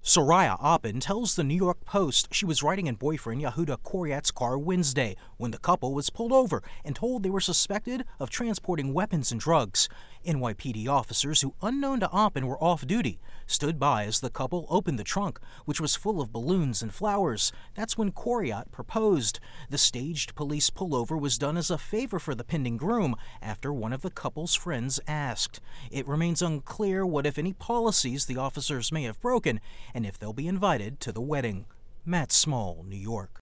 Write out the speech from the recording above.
Soraya Oppen tells the New York Post she was riding in boyfriend Yehuda Koryat's car Wednesday when the couple was pulled over and told they were suspected of transporting weapons and drugs. NYPD officers, who unknown to Oppen were off duty, stood by as the couple opened the trunk, which was full of balloons and flowers. That's when Koryat proposed. The staged police pullover was done as a favor for the pending groom after one of the couple's friends asked. It remains unclear what, if any, policies the officers may have broken and if they'll be invited to the wedding. Matt Small, New York.